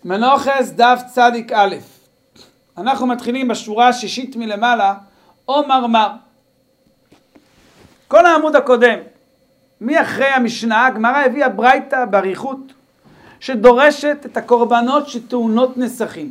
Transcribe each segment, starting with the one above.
מנוחס דף צדיק א'. אנחנו מתחילים בשורה השישית מלמעלה, או מרמר. כל העמוד הקודם, מאחרי המשנה, הגמרא הביאה ברייתא באריכות, שדורשת את הקורבנות שטעונות נסכים.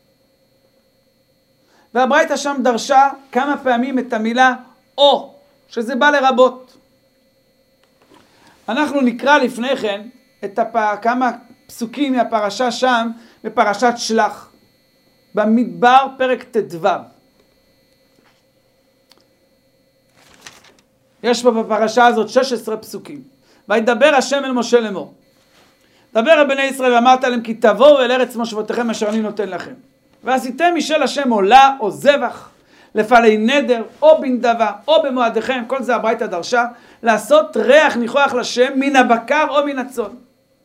והברייתא שם דרשה כמה פעמים את המילה או, שזה בא לרבות. אנחנו נקרא לפני כן את כמה פסוקים מהפרשה שם, בפרשת שלח, במדבר פרק ט"ו. יש פה בפרשה הזאת 16 פסוקים. וידבר השם אל משה לאמור. דבר אל בני ישראל ואמרת להם כי תבואו אל ארץ מושבותיכם אשר אני נותן לכם. ועשיתם משל השם עולה או זבח, לפעלי נדר או בנדבה או במועדיכם, כל זה הברייתא דרשה, לעשות ריח ניחוח לשם מן הבקר או מן הצאן.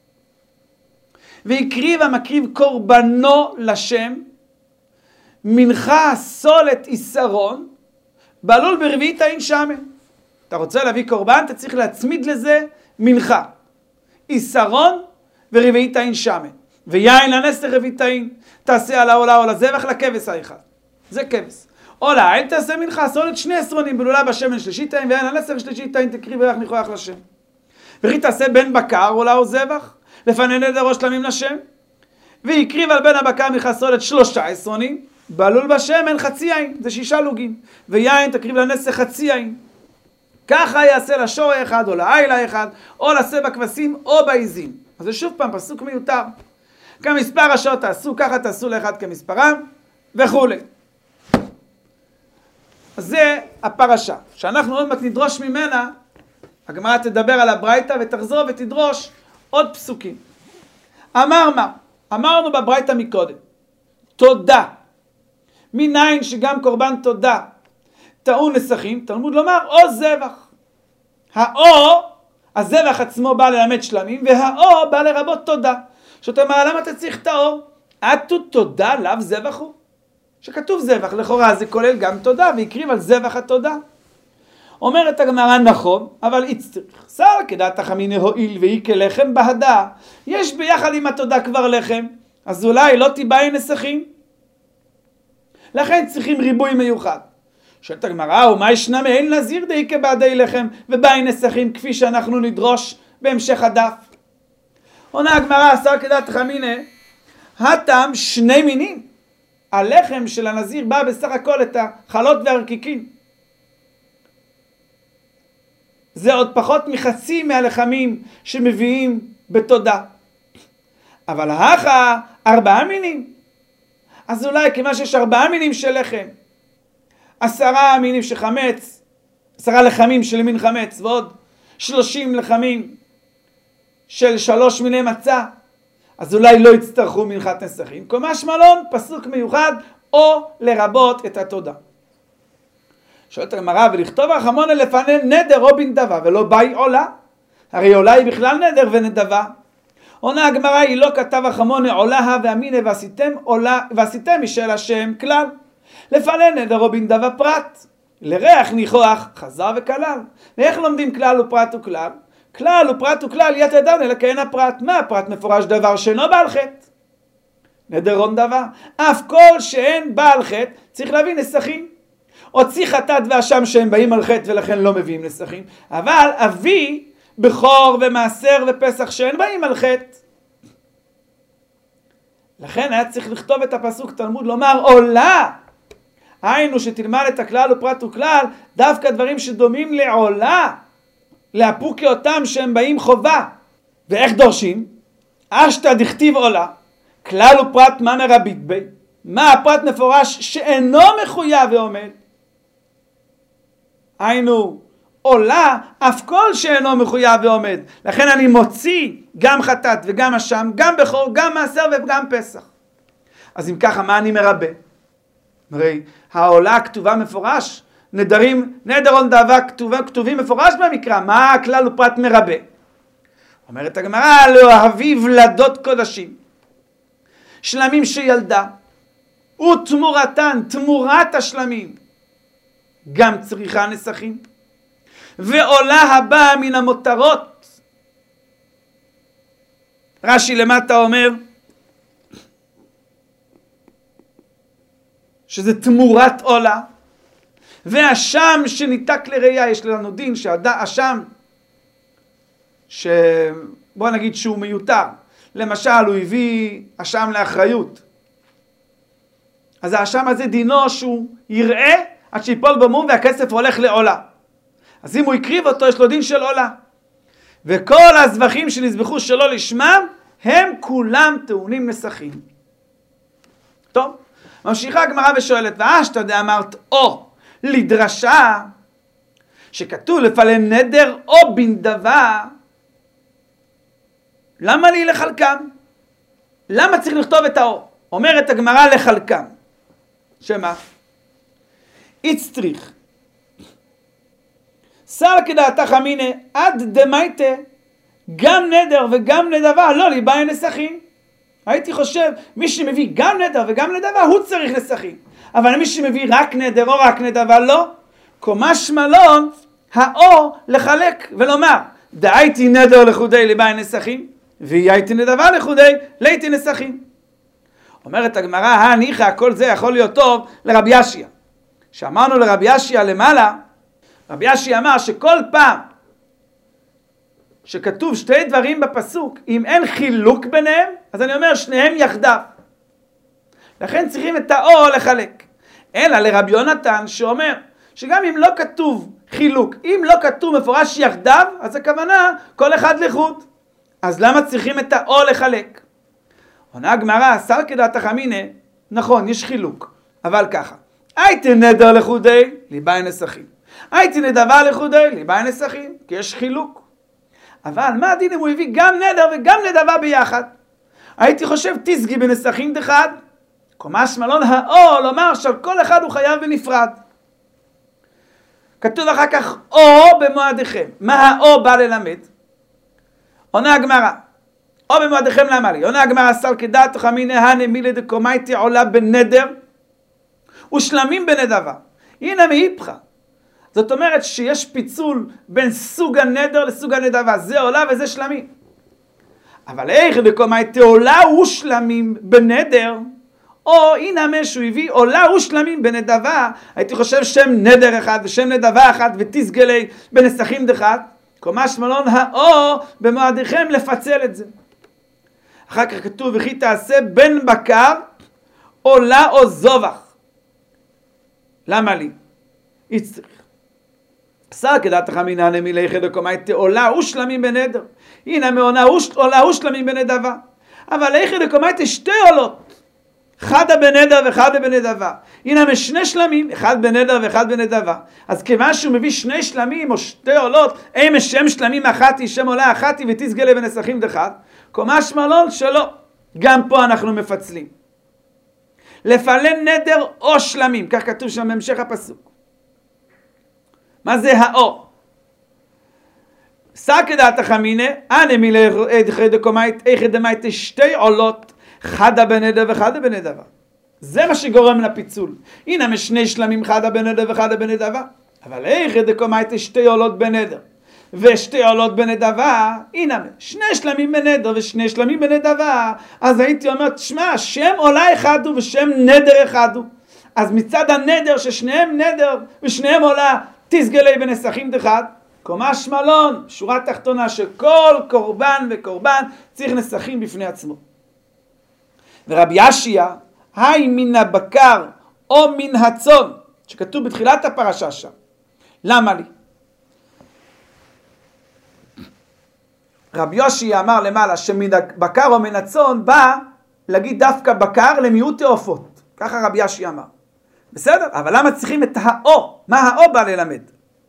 והקריב המקריב קורבנו לשם, מנחה סולת יסרון, בעלול ברביעית העין שמן. אתה רוצה להביא קורבן, אתה צריך להצמיד לזה מנחה. יסרון ורביעית העין שמן. ויין לנס לרביעית העין. תעשה על העולה או לזבח לכבש האחד. זה כבש. או לעיל תעשה מנחה, סולת 2 עשרונים, בלולה בשמן שלישית העין, ויין לנס לשלישית העין, תקריב ריח ניחוח לשם. וכי תעשה בין בקר, עולה או זבח, לפני נדר או שלמים לשם. ויקריב על בין הבקר מנחה סולת 3 עשרונים, בלול בשמן חצי עין, זה 6 לוגים. ויין תקריב לנס לחצי עין. ככה יעשה לשור האחד, או לעיל האחד, או לשא בכבשים, או בעיזים. אז זה שוב פעם פסוק מיותר. כמספר השעות תעשו, ככה תעשו לאחד כמספרם, וכו'. אז זה הפרשה, שאנחנו עוד מעט נדרוש ממנה, הגמרא תדבר על הברייתא ותחזור ותדרוש עוד פסוקים. אמרנו בברייתא מקודם, תודה. מניין שגם קורבן תודה טעון נסכים, תלמוד לומר או זבח. הזבח עצמו בא ללמד שלמים, והאו בא לרבות תודה. שאתה אומר, למה אתה צריך את האור? עתו תודה לאו זבח הוא. שכתוב זבח, לכאורה זה כולל גם תודה, ויקריב על זבח התודה. אומרת הגמרא נכון, אבל יצטרך. שר כדעת חכמים הועיל והיא כלחם בהדה. יש ביחד עם התודה כבר לחם, אז אולי לא תיבאי נסכים. לכן צריכים ריבוי מיוחד. שואלת הגמרא, ומה ישנה מאין נזיר די כבעדי לחם ובאי נסכים כפי שאנחנו נדרוש בהמשך הדף. עונה הגמרא, שר כדעת חכמים, הטעם 2 מינים. הלחם של הנזיר בא בסך הכל את החלות והרקיקים. זה עוד פחות מחצי מהלחמים שמביאים בתודה. אבל 4 מינים. אז אולי כיוון שיש 4 מינים של לחם, 10 מינים של חמץ, 10 לחמים של מין חמץ, ועוד 30 לחמים של 3 מיני מצה, אז אולי לא יצטרכו מנחת נסכים. משמע לן, פסוק מיוחד, או לרבות את התודה. שואלת הגמרא, ולכתוב החמונה לפני נדר או בנדבה, ולא באי עולה? הרי עולה היא בכלל נדר ונדבה. עונה הגמרא, היא לא כתב החמונה עולה ואמינה ועשיתם משל השם כלל. לפני נדר או בנדבה פרט. לריח ניחוח חזר וכלל. ואיך לומדים כלל ופרט וכלל? כלל ופרט וכלל יתדן אלא כאין הפרט. מה הפרט? מפורש דבר שאינו בעל חטא. נדר או נדבה. אף כל שאין בעל חטא צריך להביא נסכים. הוציא חטאת ואשם שהם באים על חטא ולכן לא מביאים נסכים. אבל אבי בכור ומעשר ופסח שאין באים על חטא. לכן היה צריך לכתוב את הפסוק תלמוד לומר עולה. היינו שתלמד את הכלל ופרט וכלל, דווקא דברים שדומים לעולה, להפוקי אותם שהם באים חובה. ואיך דורשים? אשתא דכתיב עולה, כלל ופרט מה מרבית בי? מה הפרט מפורש שאינו מחויב ועומד? היינו עולה אף כל שאינו מחויב ועומד. לכן אני מוציא גם חטאת וגם אשם, גם בכור, גם מעשר וגם פסח. אז אם ככה, מה אני מרבה? הרי העולה כתובה מפורש, נדר או נדבה כתובים מפורש במקרא, מה הכלל ופרט מרבה? אומרת הגמרא, להביא ולדות קודשים, שלמים שילדה, ותמורתן, תמורת השלמים, גם צריכה נסכים, ועולה הבאה מן המותרות. רש"י למטה אומר, שזה תמורת עולה, והשם שניתק לראייה, יש לנו דין שהשם, בוא נגיד שהוא מיותר, למשל הוא הביא השם לאחריות, אז השם הזה דינו שהוא יראה עד שיפול במום והכסף הולך לעולה. אז אם הוא יקריב אותו יש לו דין של עולה. וכל הזבחים שנזבחו שלא לשמם הם כולם טעונים נסכים. טוב, ממשיכה הגמרא ושואלת, ואשתא דאמרת או לדרשה שכתוב לפלן נדר או בנדבה, למה לי לחלקם? למה צריך לכתוב את האו? אומרת הגמרא לחלקם. שמה? איצטריך. שר כדעתך אמינא עד דמייטה גם נדר וגם נדבה לא ליבאי נסכים. הייתי חושב מי שמביא גם נדר וגם נדבה הוא צריך נסכים, אבל מי שמביא רק נדר או רק נדבה לא. משמע לו האו לחלק ולומר דהייתי נדר לחודי ליבאי נסכים והייתי נדבה לחודי ליתי נסכים. אומרת הגמרא הניחא כל זה יכול להיות טוב לרבי ישיה, שאמרנו לרבי ישיה למעלה, רבי ישי אמר שכל פעם שכתוב שתי דברים בפסוק, אם אין חילוק ביניהם, אז אני אומר שניהם יחדיו. לכן צריכים את האו לחלק. אלא לרבי יונתן שאומר שגם אם לא כתוב חילוק, אם לא כתוב מפורש יחדיו, אז הכוונה כל אחד לחוד. אז למה צריכים את האו לחלק? עונה הגמרא, שר כדעתך אמינא, נכון, יש חילוק, אבל ככה. הייתי נדר לחודי, ליבאי נסכים. הייתי נדבה לחודי, ליבאי נסכים, כי יש חילוק. אבל מה הדין אם הוא הביא גם נדר וגם נדבה ביחד? הייתי חושב תסגי בנסכים דחד, משמע לו האו לומר שעל כל אחד הוא חייב בנפרד. כתוב אחר כך או במועדיכם. מה האו בא ללמד? עונה הגמרא, או במועדיכם למה לי? עונה הגמרא, שר כדעתך אמינא הנמילה דקומייטי עולה בנדר ושלמים בנדבה. הנה מהיפך. זאת אומרת שיש פיצול בין סוג הנדר לסוג הנדבה, זה עולה וזה שלמים. אבל איך דקומייטי עולה ושלמים בנדר, או הנה משהו הביא עולה ושלמים בנדבה, הייתי חושב שם נדר אחד ושם נדבה אחד ותסגלי בנסכים דחת, משמע לו האו במועדיכם לפצל את זה. אחר כך כתוב וכי תעשה בין בקר עולה או זובח. למה לי? יצטריך. שר כדעתך אמינא הנמילה יחד דקומייטי עולה ושלמים בנדר. הנה מעונה עולה ושלמים בנדבה. אבל יחד דקומייטי שתי עולות. חדה בנדר וחדה בנדבה. הנה משני שלמים, אחד בנדר ואחד בנדבה. אז כיוון שהוא מביא שני שלמים או שתי עולות, הם שם שלמים אחתי, שם עולה אחתי ותסגלה בנסכים דחת. משמע לו שלא. גם פה אנחנו מפצלים. לפלן נדר או שלמים, כך כתוב שם בהמשך הפסוק. מה זה האו? שר כדעתך אמינא הנמילה יחד דקומייטי שתי עולות, חדה בנדר וחדה בנדבה. זה מה שגורם לפיצול. הנה משני שלמים חדה בנדר וחדה בנדבה. אבל איך דקומייטי שתי עולות בנדר ושתי עולות בנדבה, הנה שני שלמים בנדר ושני שלמים בנדבה. אז הייתי אומר, תשמע, שם עולה אחד הוא ושם נדר אחד הוא. אז מצד הנדר ששניהם נדר ושניהם עולה, תסגלי בנסכים דחד. משמע לו, שורה תחתונה שכל קורבן וקורבן צריך נסכים בפני עצמו. ורבי ישיה, היי מן הבקר או מן הצאן, שכתוב בתחילת הפרשה שם. למה לי? רבי ישיה אמר למעלה שמן הבקר או מן הצאן בא להגיד דווקא בקר למיעוט העופות. ככה רבי ישיה אמר. בסדר? אבל למה צריכים את האו? מה האו בא ללמד?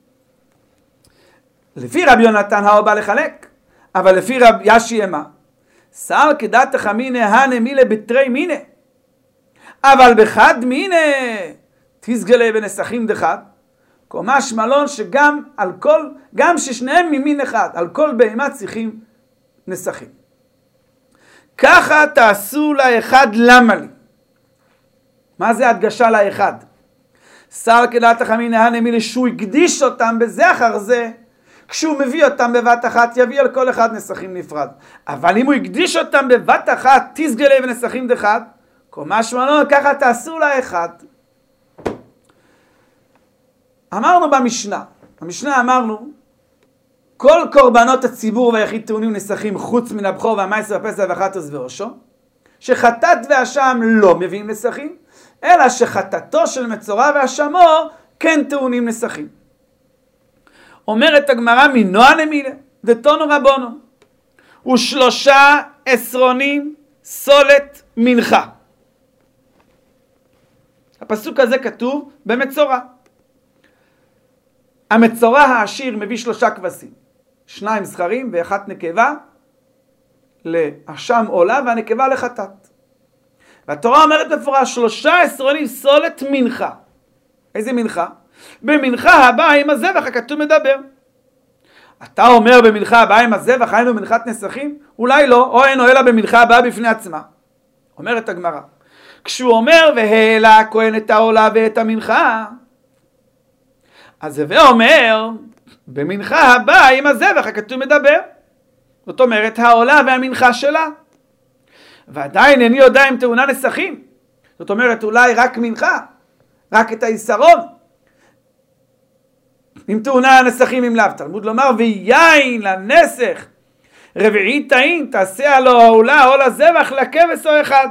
לפי רבי יונתן האו בא לחלק, אבל לפי רבי ישיה מה? שר כדעתך אמינא הנמילה בתרי מינא, אבל בחד מינא תסגלה בנסכים דחד. משמע לו שגם על כל, גם ששניהם ממין אחד, על כל בהמה צריכים נסכים. ככה תעשו לאחד למה לי. מה זה הדגשה לאחד? שר כדעתך אמינא הנמילה שהוא הקדיש אותם בזה אחר זה, כשהוא מביא אותם בבת אחת יביא על כל אחד נסכים נפרד. אבל אם הוא הקדיש אותם בבת אחת תסגלה ונסכים דחד, משמע לו ככה תעשו לאחד. אמרנו במשנה אמרנו, כל קורבנות הציבור והיחיד טעונים נסכים חוץ מן הבכור והמייסר והפסח והחטוס וראשו, שחטאת ואשם לא מביאים נסכים, אלא שחטאתו של מצורע ואשמו כן טעונים נסכים. אומרת הגמרא מנועה למילה, דתנו רבונו, ו3 עשרונים סולת מנחה. הפסוק הזה כתוב במצורע. המצורע העשיר מביא 3 כבשים, 2 זכרים ו1 נקבה, לאשם עולה והנקבה לחטאת. והתורה אומרת מפורש 3 עשרונים סולת מנחה. איזה מנחה? במנחה הבאה עם הזבח הכתוב מדבר. אתה אומר במנחה הבאה עם הזבח היינו מנחת נסכים? אולי לא, או אין או אלא במנחה הבאה בפני עצמה. אומרת הגמרא, כשהוא אומר והעלה הכהן את העולה ואת המנחה, אז הווה אומר במנחה הבאה עם הזבח הכתוב מדבר. זאת אומרת העולה והמנחה שלה. ועדיין איני יודע אם טעונה נסכים. זאת אומרת אולי רק מנחה, רק את היסרון. אם טעונה נסכים אם לאו. תלמוד לומר ויין לנסך רביעי טעין תעשה לו העולה או לזבח לכבש או אחד.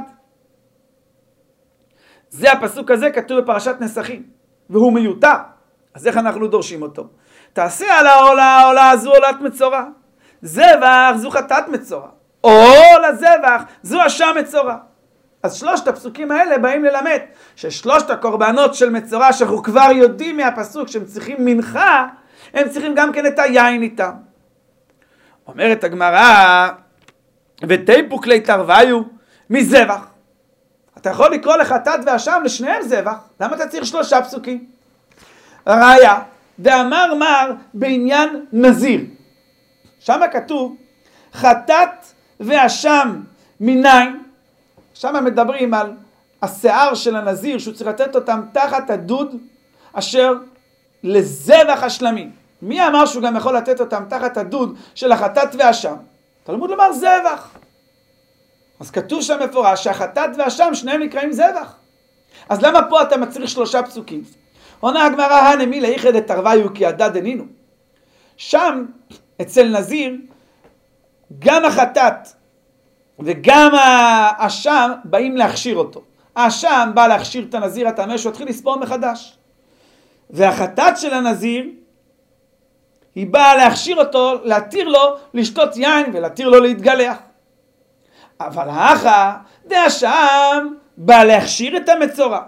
זה הפסוק הזה כתוב בפרשת נסכים והוא מיותר. אז איך אנחנו דורשים אותו? תעשה על העולה זו עולת מצורע, זבח זו חטאת מצורע, או לזבח זו אשם מצורע. אז 3 הפסוקים האלה באים ללמד ש3 הקורבנות של מצורע שאנחנו כבר יודעים מהפסוק שהם צריכים מנחה, הם צריכים גם כן את היין איתם. אומרת הגמרא ותיפוק לי תרוויו מזבח. אתה יכול לקרוא לחטאת ואשם לשניהם זבח, למה אתה צריך 3 פסוקים? ראיה, ואמר מר בעניין נזיר. שם כתוב חטאת ואשם מניין. שם מדברים על השיער של הנזיר שהוא צריך לתת אותם תחת הדוד אשר לזבח השלמים. מי אמר שהוא גם יכול לתת אותם תחת הדוד של החטאת ואשם? תלמוד לומר זבח. אז כתוב שם מפורש שהחטאת ואשם שניהם נקראים זבח. אז למה פה אתה מצריך 3 פסוקים? עונה הגמרא הנמי ליחד את תרוויו כי עדה דנינו. שם אצל נזיר גם החטאת וגם האשם באים להכשיר אותו. האשם בא להכשיר את הנזיר הטמא שהוא התחיל לספור מחדש. והחטאת של הנזיר היא באה להכשיר אותו, להתיר לו לשתות יין ולהתיר לו להתגלח. אבל האחא דאשם בא להכשיר את המצורע.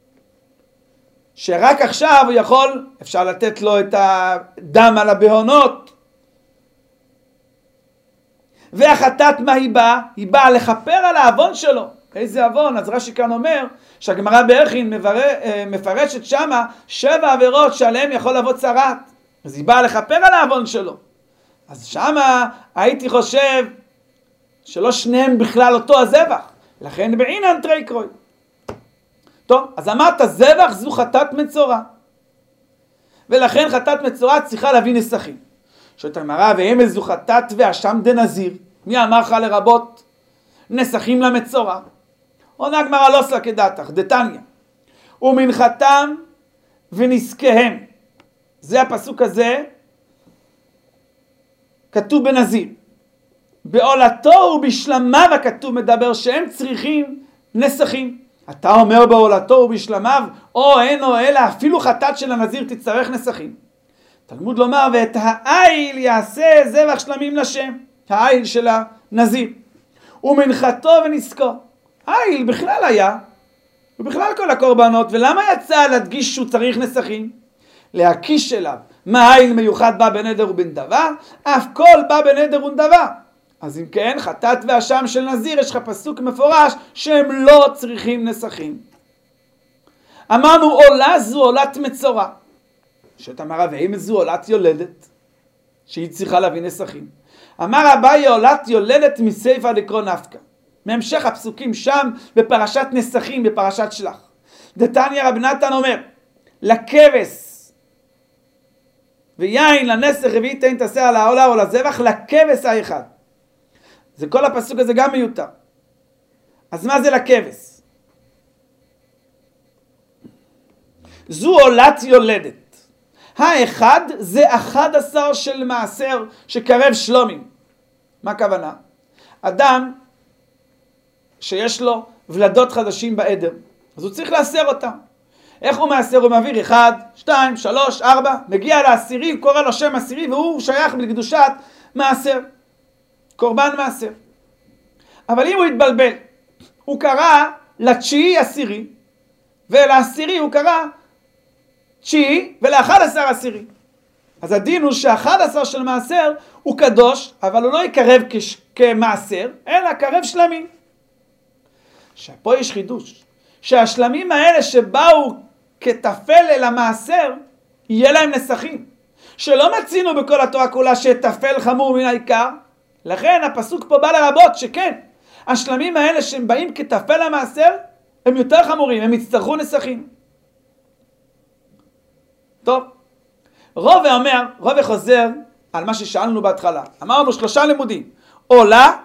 שרק עכשיו הוא יכול, אפשר לתת לו את הדם על הבהונות. והחטאת מה היא באה? היא באה לכפר על העוון שלו. איזה עוון? אז רש"י כאן אומר שהגמרא בערכין מפרשת שמה 7 עבירות שעליהם יכול לבוא צרת. אז היא באה לכפר על העוון שלו. אז שמה הייתי חושב שלא שניהם בכלל אותו הזבח. לכן בעינן טריקרוי. טוב, אז אמרת זבח זו חטאת מצורע. ולכן חטאת מצורע צריכה להביא נסכים. שואלת הגמרא ואם זו חטאת ואשם דנזיר. מי אמר לך לרבות נסכים למצורע? עונה הגמרא לא סלקא דעתך, דתניא. ומנחתם ונזקיהם. זה הפסוק הזה כתוב בנזיר. בעולתו ובשלמיו הכתוב מדבר שהם צריכים נסכים. אתה אומר בעולתו ובשלמיו, או אין או אלא אפילו חטאת של הנזיר תצטרך נסכים. תלמוד לומר ואת העיל יעשה זבח שלמים לשם. העיל של הנזיר. ומנחתו ונזקו. העיל בכלל היה, ובכלל כל הקורבנות, ולמה יצא להדגיש שהוא צריך נסכים? להקיש אליו. מה העיל מיוחד בא בנדר ובנדבה? אף כל בא בנדר ובנדבה. אז אם כן, חטאת ואשם של נזיר, יש לך פסוק מפורש שהם לא צריכים נסכים. אמרנו עולה זו עולת מצורע. שאת אמרה ואם זו עולת יולדת, שהיא צריכה להביא נסכים. אמר אביי עולת יולדת מסייפא דקרוא נפקא. מהמשך הפסוקים שם בפרשת נסכים, בפרשת שלח. דתניא רבי נתן אומר, לכבש ויין לנסך רביעי טעין תעשה על העולה או לזבח לכבש האחד. זה כל הפסוק הזה גם מיותר. אז מה זה לכבש? זו עולת יולדת. האחד זה 11 של מעשר שקרב שלומים. מה הכוונה? אדם שיש לו ולדות חדשים בעדר, אז הוא צריך לעשר אותם. איך הוא מעשר? הוא מעביר 1, 2, 3, 4, מגיע לעשירי, הוא קורא לו שם עשירי, והוא שייך לקדושת מעשר, קורבן מעשר. אבל אם הוא התבלבל, הוא קרא לתשיעי עשירי, ולעשירי הוא קרא תשיעי, ול11 עשירי. אז הדין הוא ש11 של מעשר הוא קדוש, אבל הוא לא יקרב כמעשר, אלא קרב שלמים. שפה יש חידוש, שהשלמים האלה שבאו כתפל אל המעשר, יהיה להם נסחים. שלא מצינו בכל התורה כולה שתפל חמור מן העיקר, לכן הפסוק פה בא לרבות שכן, השלמים האלה שהם באים כתפל המעשר, הם יותר חמורים, הם יצטרכו נסחים. טוב, רובה אומר, רובה חוזר על מה ששאלנו בהתחלה. אמרנו 3 לימודים, או לה,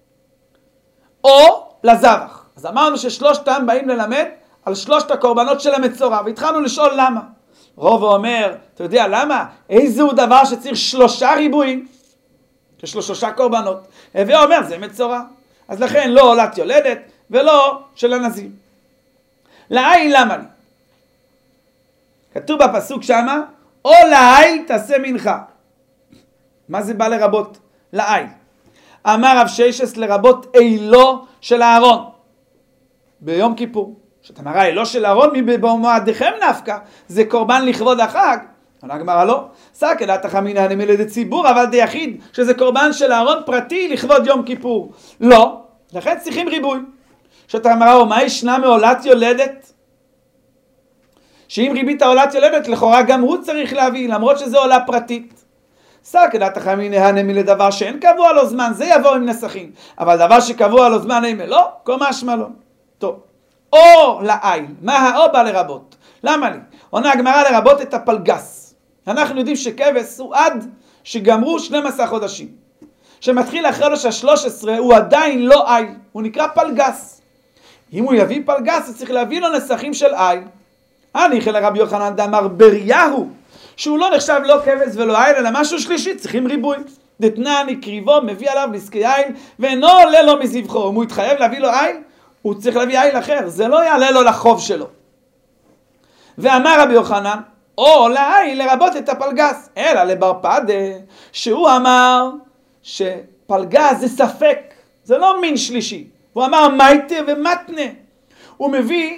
או לזבח. אז אמרנו ששלושתם באים ללמד על 3 הקורבנות של המצורע, והתחלנו לשאול למה. רובה אומר, אתה יודע למה? איזהו דבר שצריך 3 ריבועים? יש לו 3 קורבנות. הווה אומר, זה מצורע. אז לכן לא עולת יולדת ולא של הנזיר. לעיל למה לי? כתוב בפסוק שמה, או לעיל תעשה מנחה. מה זה בא לרבות? לעיל. אמר רב ששס לרבות אילו של אהרון. ביום כיפור. שאתה מראה אילו של אהרון במועדיכם נפקא. זה קורבן לכבוד החג. עונה הגמרא לא. סקא דעתך חמינא נמילא דציבור, אבל דיחיד שזה קורבן של אהרון פרטי לכבוד יום כיפור. לא. לכן צריכים ריבוי. שאתה מראה, מה ישנה מעולת יולדת? שאם ריבית העולת יולדת, לכאורה גם הוא צריך להביא, למרות שזה עולה פרטית. סקא דעתך חמינא נמילא לדבר שאין קבוע לו זמן, זה יבוא עם נסחים. אבל דבר שקבוע לו זמן אימה לא, כל משמע לא. טוב. או לעיל. מה האו בא לרבות? למה לי? עונה הגמרא לרבות את הפלגס. אנחנו יודעים שכבש הוא עד שגמרו 12 חודשים. שמתחיל אחרי לו שה-13 הוא עדיין לא עיל. הוא נקרא פלגס. אם הוא יביא פלגס, הוא צריך להביא לו נסחים של עיל. הניחא לרבי יוחנן דאמר בריהו, שהוא לא נחשב לא כבש ולא עיל, אלא משהו שלישי, צריכים ריבוי. דתנני קריבו מביא עליו נזקי עיל, ואינו עולה לו מזבחו. אם הוא יתחייב להביא לו עיל, הוא צריך להביא עיל אחר, זה לא יעלה לו לחוב שלו. ואמר רבי יוחנן, או לעיל לרבות את הפלגס, אלא לבר פדה, שהוא אמר שפלגס זה ספק, זה לא מין שלישי. הוא אמר מייטה ומתנה. הוא מביא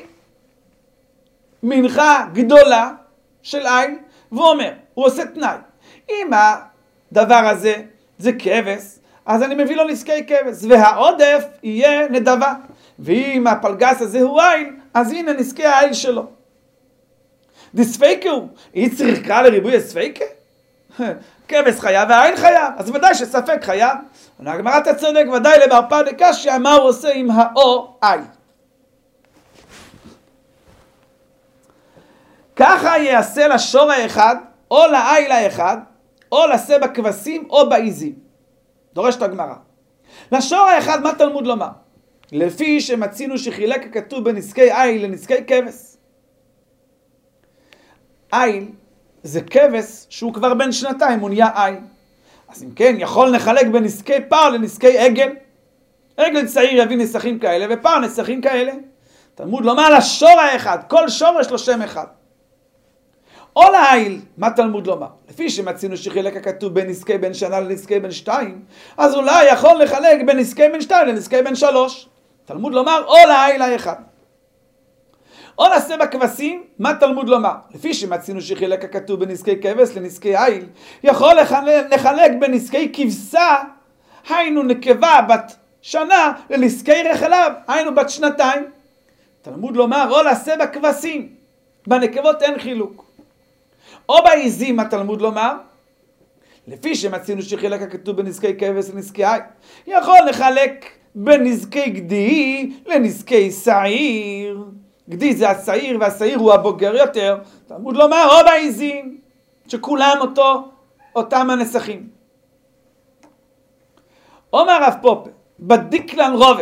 מנחה גדולה של עיל, והוא אומר, הוא עושה תנאי. אם הדבר הזה זה כבש, אז אני מביא לו נזקי כבש, והעודף יהיה נדבה. ואם הפלגס הזה הוא עיל, אז הנה נזקי העיל שלו. דספיקה הוא, היא צריכה לריבוי הספיקה? כבש חייב והעיל חייב, אז ודאי שספק חייב. הגמרא אתה צודק, ודאי לבר פדה קשיא, מה הוא עושה עם האו עיל? ככה יעשה לשור האחד, או לעיל האחד, או לשא בכבשים, או בעיזים. דורשת הגמרא. לשור האחד, מה תלמוד לומר? לפי שמצינו שחילק הכתוב בנזקי עיל לנזקי כבש. עיל זה כבש שהוא כבר בן 2, הוא נהיה עיל. אז אם כן, יכול נחלק בנזקי פר לנזקי עגל. עגל צעיר יביא נסחים כאלה, ופר נסחים כאלה. תלמוד לומר לשור האחד, כל שור יש לו שם אחד. או לעיל, מה תלמוד לומר? לפי שמצינו שחילק הכתוב בין נזקי בן שנה לנזקי בן 2, אז אולי יכול לחלק בין נזקי בן 2 לנזקי בן 3. תלמוד לומר, או לעיל האחד. או לשא בכבשים, מה תלמוד לומר? לפי שמצינו שחילק הכתוב בין נזקי כבש לנזקי עיל, יכול לחלק בין נזקי כבשה, היינו נקבה בת שנה, לנזקי רחליו, היינו בת 2. תלמוד לומר, או לשא בכבשים, בנקבות אין חילוק. או בעיזים, התלמוד לומר, לפי שמצינו שחילק הכתוב בנזקי כבש לנזקי עיל, יכול לחלק בנזקי גדי לנזקי שעיר. גדי זה השעיר, והשעיר הוא הבוגר יותר. תלמוד לומר, או בעיזים, שכולם אותם הנסחים. אומר רב פופה, בדיקלן רובה.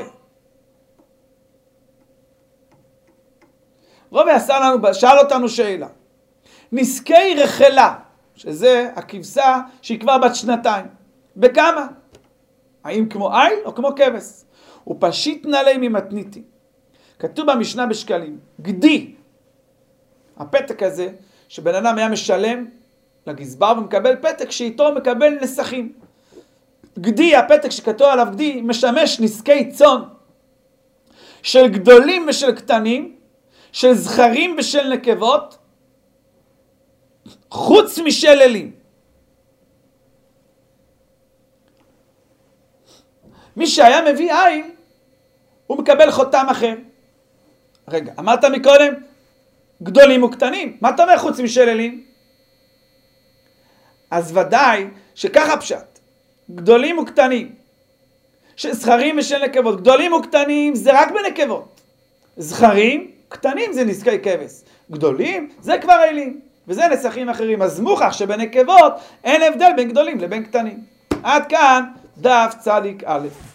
רובה שאל אותנו שאלה. נזקי רחלה שזה הכבשה שהיא כבר בת 2. בכמה? האם כמו איל או כמו כבש? ופשיט נעלי ממתניתי. כתוב במשנה בשקלים, גדי, הפתק הזה, שבן אדם היה משלם לגזבר ומקבל פתק שאיתו מקבל נסכים. גדי, הפתק שכתוב עליו גדי, משמש נזקי צאן, של גדולים ושל קטנים, של זכרים ושל נקבות, חוץ משל אלים. מי שהיה מביא איל, הוא מקבל חותם אחר. רגע, אמרת מקודם, גדולים וקטנים. מה אתה אומר חוץ משל אלים? אז ודאי שככה פשט. גדולים וקטנים. של זכרים ושל נקבות. גדולים וקטנים זה רק בנקבות. זכרים, קטנים זה נזקי כבש. גדולים זה כבר אלים. וזה נסכים אחרים. אז מוכח שבנקבות אין הבדל בין גדולים לבין קטנים. עד כאן דף צדיק א'.